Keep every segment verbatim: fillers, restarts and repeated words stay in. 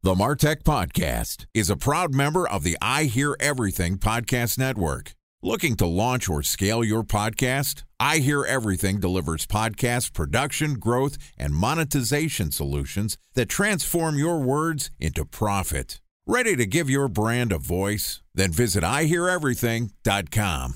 The MarTech Podcast is a proud member of the I Hear Everything Podcast Network. Looking to launch or scale your podcast? I Hear Everything delivers podcast production, growth, and monetization solutions that transform your words into profit. Ready to give your brand a voice? Then visit I hear everything dot com.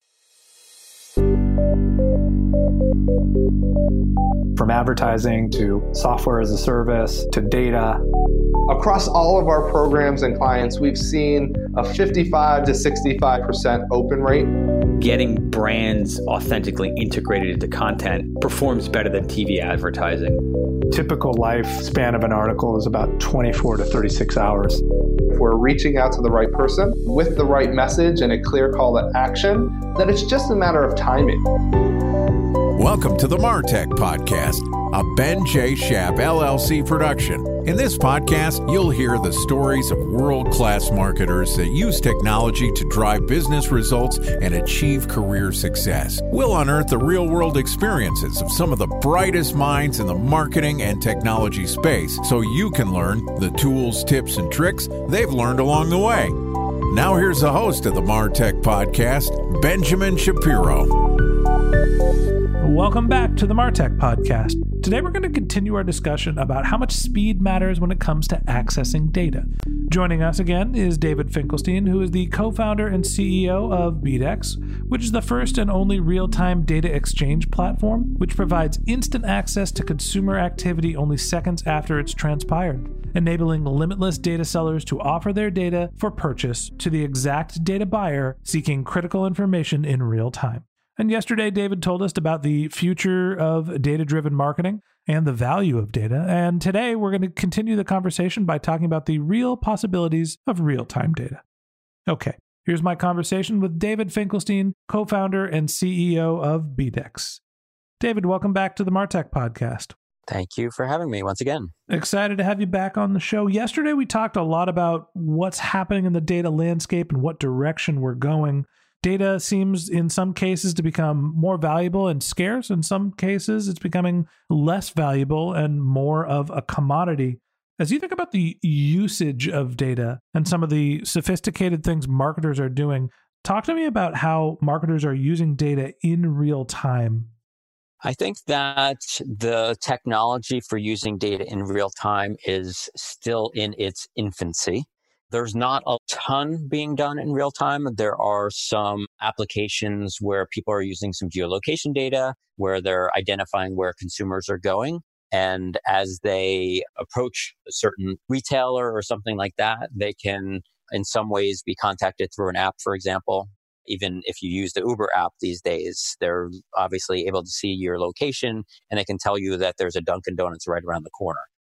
From advertising to software as a service to data. Across all of our programs and clients, we've seen a fifty-five to sixty-five percent open rate. Getting brands authentically integrated into content performs better than T V advertising. Typical lifespan of an article is about twenty-four to thirty-six hours. If we're reaching out to the right person with the right message and a clear call to action, then it's just a matter of timing. Welcome to the MarTech Podcast, a Ben J. Schaap L L C production. In this podcast, you'll hear the stories of world-class marketers that use technology to drive business results and achieve career success. We'll unearth the real-world experiences of some of the brightest minds in the marketing and technology space so you can learn the tools, tips, and tricks they've learned along the way. Now here's the host of the MarTech Podcast, Benjamin Shapiro. Welcome back to the MarTech Podcast. Today we're going to continue our discussion about how much speed matters when it comes to accessing data. Joining us again is David Finkelstein, who is the co-founder and C E O of BeatX, which is the first and only real-time data exchange platform, which provides instant access to consumer activity only seconds after it's transpired, enabling limitless data sellers to offer their data for purchase to the exact data buyer seeking critical information in real time. And yesterday, David told us about the future of data-driven marketing and the value of data. And today, we're going to continue the conversation by talking about the real possibilities of real-time data. Okay, here's my conversation with David Finkelstein, co-founder and C E O of BeatX. David, welcome back to the MarTech Podcast. Thank you for having me once again. Excited to have you back on the show. Yesterday, we talked a lot about what's happening in the data landscape and what direction we're going. Data seems in some cases to become more valuable and scarce. In some cases, it's becoming less valuable and more of a commodity. As you think about the usage of data and some of the sophisticated things marketers are doing, talk to me about how marketers are using data in real time. I think that the technology for using data in real time is still in its infancy. There's not a ton being done in real time. There are some applications where people are using some geolocation data, where they're identifying where consumers are going. And as they approach a certain retailer or something like that, they can in some ways be contacted through an app, for example. Even if you use the Uber app these days, they're obviously able to see your location and they can tell you that there's a Dunkin' Donuts right around the corner.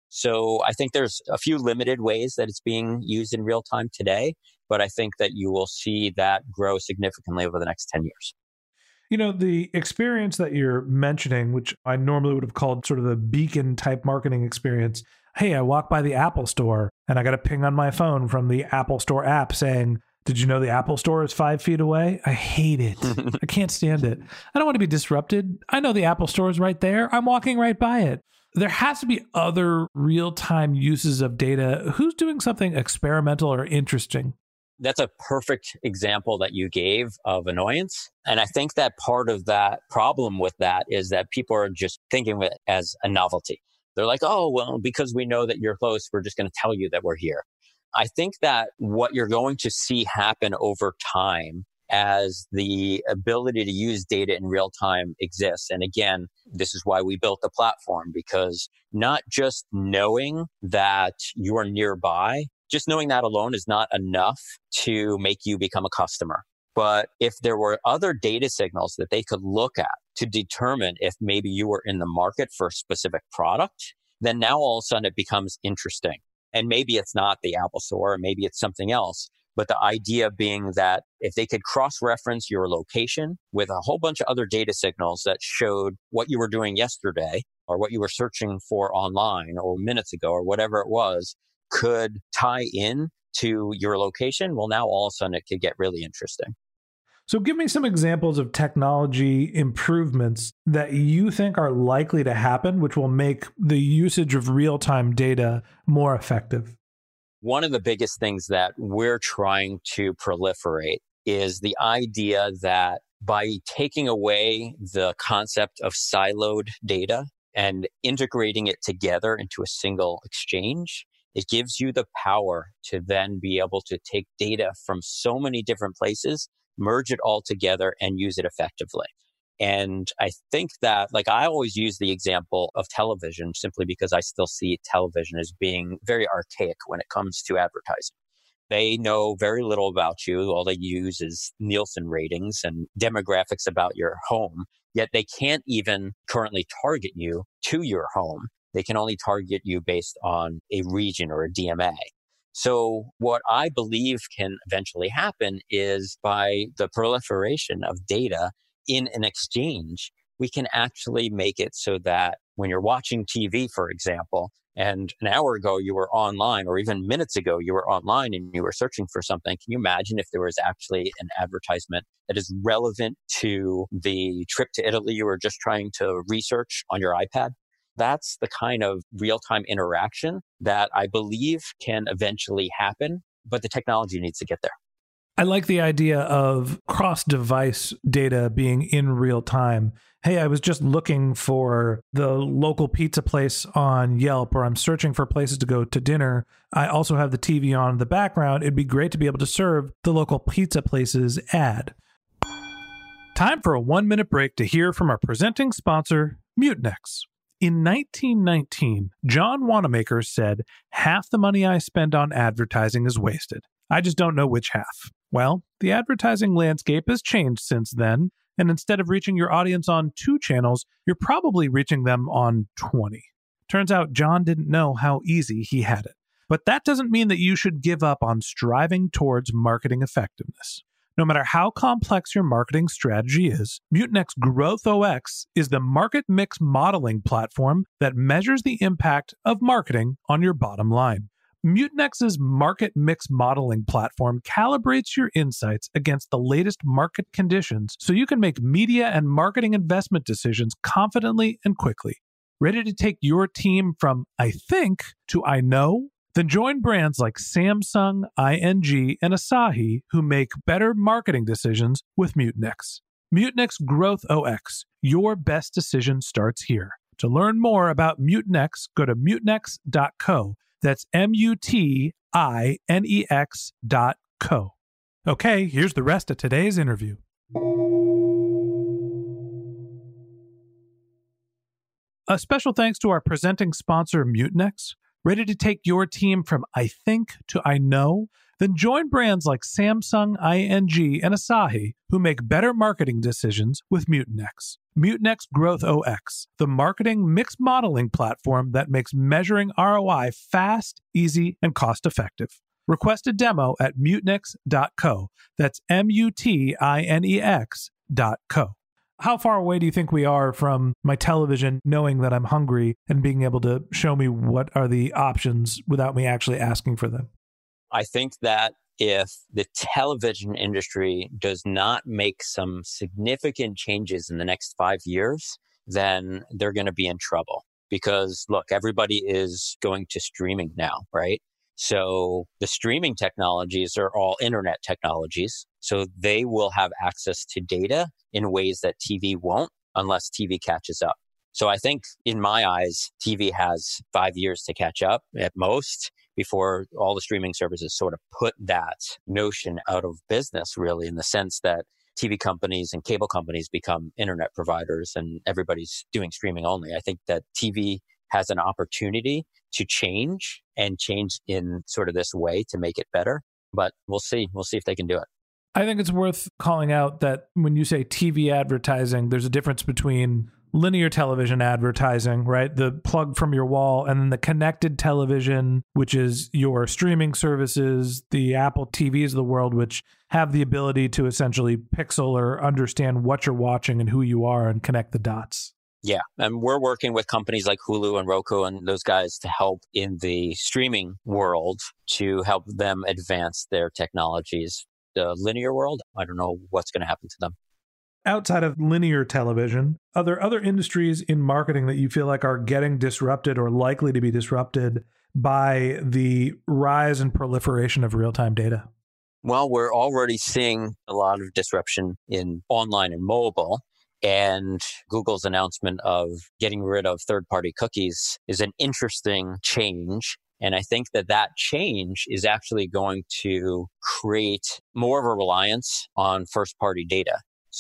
So I think there's a few limited ways that it's being used in real time today, but I think that you will see that grow significantly over the next ten years. You know, the experience that you're mentioning, which I normally would have called sort of the beacon type marketing experience. Hey, I walk by the Apple store and I got a ping on my phone from the Apple Store app saying, did you know the Apple Store is five feet away? I hate it. I can't stand it. I don't want to be disrupted. I know the Apple Store is right there. I'm walking right by it. There has to be other real-time uses of data. Who's doing something experimental or interesting? That's a perfect example that you gave of annoyance. And I think that part of that problem with that is that people are just thinking of it as a novelty. They're like, oh, well, because we know that you're close, we're just going to tell you that we're here. I think that what you're going to see happen over time as the ability to use data in real time exists. And again, this is why we built the platform, because not just knowing that you are nearby, just knowing that alone is not enough to make you become a customer. But if there were other data signals that they could look at to determine if maybe you were in the market for a specific product, then now all of a sudden it becomes interesting. And maybe it's not the Apple Store, or maybe it's something else. But the idea being that if they could cross-reference your location with a whole bunch of other data signals that showed what you were doing yesterday or what you were searching for online or minutes ago or whatever it was, could tie in to your location, well, now all of a sudden it could get really interesting. So give me some examples of technology improvements that you think are likely to happen, which will make the usage of real-time data more effective. One of the biggest things that we're trying to proliferate is the idea that by taking away the concept of siloed data and integrating it together into a single exchange, it gives you the power to then be able to take data from so many different places, merge it all together, and use it effectively. And I think that, like, I always use the example of television simply because I still see television as being very archaic when it comes to advertising. They know very little about you. All they use is Nielsen ratings and demographics about your home, yet they can't even currently target you to your home. They can only target you based on a region or a D M A. So what I believe can eventually happen is by the proliferation of data in an exchange, we can actually make it so that when you're watching T V, for example, and an hour ago you were online, or even minutes ago you were online and you were searching for something, can you imagine if there was actually an advertisement that is relevant to the trip to Italy you were just trying to research on your iPad? That's the kind of real-time interaction that I believe can eventually happen, but the technology needs to get there. I like the idea of cross-device data being in real time. Hey, I was just looking for the local pizza place on Yelp, or I'm searching for places to go to dinner. I also have the T V on in the background. It'd be great to be able to serve the local pizza place's ad. Time for a one-minute break to hear from our presenting sponsor, Mutinex. In nineteen nineteen, John Wanamaker said, "Half the money I spend on advertising is wasted. I just don't know which half." Well, the advertising landscape has changed since then, and instead of reaching your audience on two channels, you're probably reaching them on twenty. Turns out John didn't know how easy he had it. But that doesn't mean that you should give up on striving towards marketing effectiveness. No matter how complex your marketing strategy is, Mutinex GrowthOS is the market mix modeling platform that measures the impact of marketing on your bottom line. Mutinex's market mix modeling platform calibrates your insights against the latest market conditions so you can make media and marketing investment decisions confidently and quickly. Ready to take your team from I think to I know? Then join brands like Samsung, I N G, and Asahi who make better marketing decisions with Mutinex. Mutinex GrowthOS. Your best decision starts here. To learn more about Mutinex, go to mutinex dot co. That's M U T I N E X dot co. Okay, here's the rest of today's interview. A special thanks to our presenting sponsor, Mutinex. Ready to take your team from I think to I know? Then join brands like Samsung, I N G, and Asahi who make better marketing decisions with Mutinex. Mutinex GrowthOS, the marketing mix modeling platform that makes measuring R O I fast, easy, and cost-effective. Request a demo at mutinex dot co. That's M U T I N E X dot co. How far away do you think we are from my television knowing that I'm hungry and being able to show me what are the options without me actually asking for them? I think that if the television industry does not make some significant changes in the next five years, then they're going to be in trouble. Because look, everybody is going to streaming now, right? So the streaming technologies are all internet technologies. So they will have access to data in ways that T V won't unless T V catches up. So I think in my eyes, T V has five years to catch up at most before all the streaming services sort of put that notion out of business, really, in the sense that T V companies and cable companies become internet providers and everybody's doing streaming only. I think that T V has an opportunity to change and change in sort of this way to make it better. But we'll see. We'll see if they can do it. I think it's worth calling out that when you say T V advertising, there's a difference between linear television advertising, right? The plug from your wall, and then the connected television, which is your streaming services, the Apple T Vs of the world, which have the ability to essentially pixel or understand what you're watching and who you are and connect the dots. Yeah. And we're working with companies like Hulu and Roku and those guys to help in the streaming world to help them advance their technologies. The linear world, I don't know what's going to happen to them. Outside of linear television, are there other industries in marketing that you feel like are getting disrupted or likely to be disrupted by the rise and proliferation of real-time data? Well, we're already seeing a lot of disruption in online and mobile. And Google's announcement of getting rid of third-party cookies is an interesting change. And I think that that change is actually going to create more of a reliance on first-party data.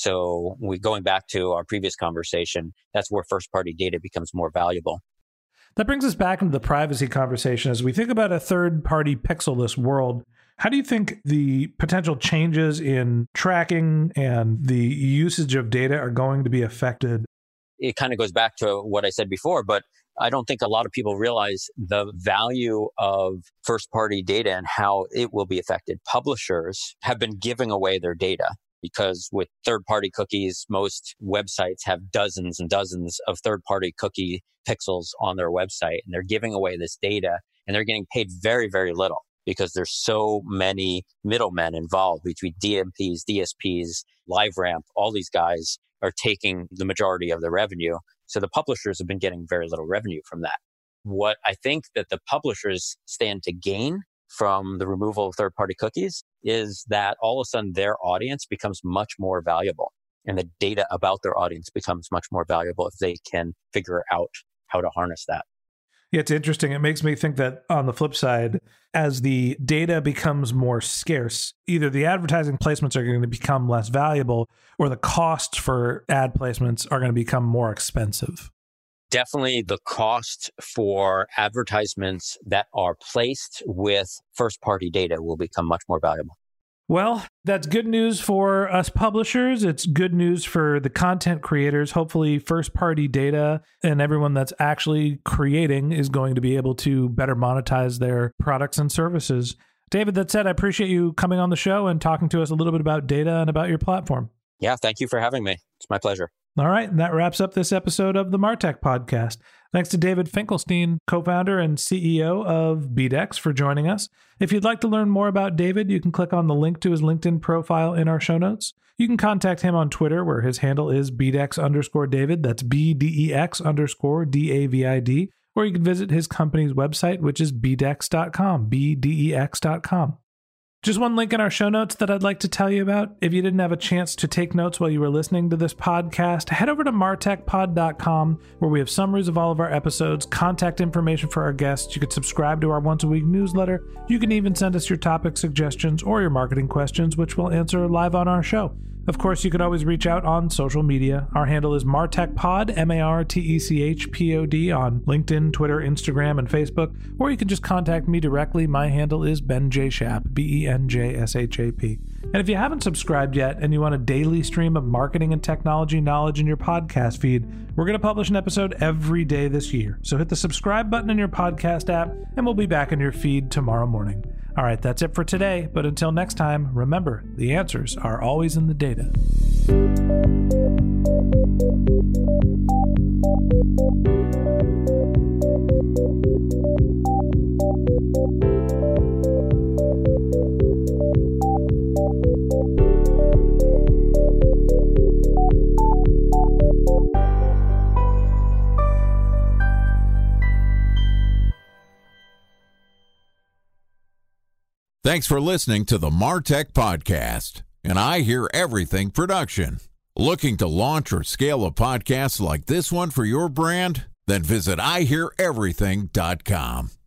So we going back to our previous conversation, that's where first-party data becomes more valuable. That brings us back into the privacy conversation. As we think about a third-party pixelless world, how do you think the potential changes in tracking and the usage of data are going to be affected? It kind of goes back to what I said before, but I don't think a lot of people realize the value of first-party data and how it will be affected. Publishers have been giving away their data because with third-party cookies, most websites have dozens and dozens of third-party cookie pixels on their website, and they're giving away this data, and they're getting paid very, very little because there's so many middlemen involved between D M Ps, D S Ps, LiveRamp. All these guys are taking the majority of the revenue. So the publishers have been getting very little revenue from that. What I think that the publishers stand to gain from the removal of third-party cookies is that all of a sudden their audience becomes much more valuable, and the data about their audience becomes much more valuable if they can figure out how to harness that. Yeah, it's interesting. It makes me think that on the flip side, as the data becomes more scarce, either the advertising placements are going to become less valuable or the costs for ad placements are going to become more expensive. Definitely the cost for advertisements that are placed with first-party data will become much more valuable. Well, that's good news for us publishers. It's good news for the content creators. Hopefully, first-party data and everyone that's actually creating is going to be able to better monetize their products and services. David, that said, I appreciate you coming on the show and talking to us a little bit about data and about your platform. Yeah, thank you for having me. It's my pleasure. All right, and that wraps up this episode of the Martech Podcast. Thanks to David Finkelstein, co-founder and C E O of B D X, for joining us. If you'd like to learn more about David, you can click on the link to his LinkedIn profile in our show notes. You can contact him on Twitter, where his handle is BDEX underscore David. That's B D E X underscore D A V I D. Or you can visit his company's website, which is B D E X dot com, B D E X dot com. Just one link in our show notes that I'd like to tell you about. If you didn't have a chance to take notes while you were listening to this podcast, head over to martech pod dot com, where we have summaries of all of our episodes, contact information for our guests. You could subscribe to our once-a-week newsletter. You can even send us your topic suggestions or your marketing questions, which we'll answer live on our show. Of course, you could always reach out on social media. Our handle is MarTechPod, M A R T E C H P O D, on LinkedIn, Twitter, Instagram, and Facebook. Or you can just contact me directly. My handle is Ben J. Shap, B E N J S H A P. And if you haven't subscribed yet and you want a daily stream of marketing and technology knowledge in your podcast feed, we're going to publish an episode every day this year. So hit the subscribe button in your podcast app, and we'll be back in your feed tomorrow morning. All right, that's it for today. But until next time, remember, the answers are always in the data. Thanks for listening to the Martech Podcast, an I Hear Everything production. Looking to launch or scale a podcast like this one for your brand? Then visit I hear everything dot com.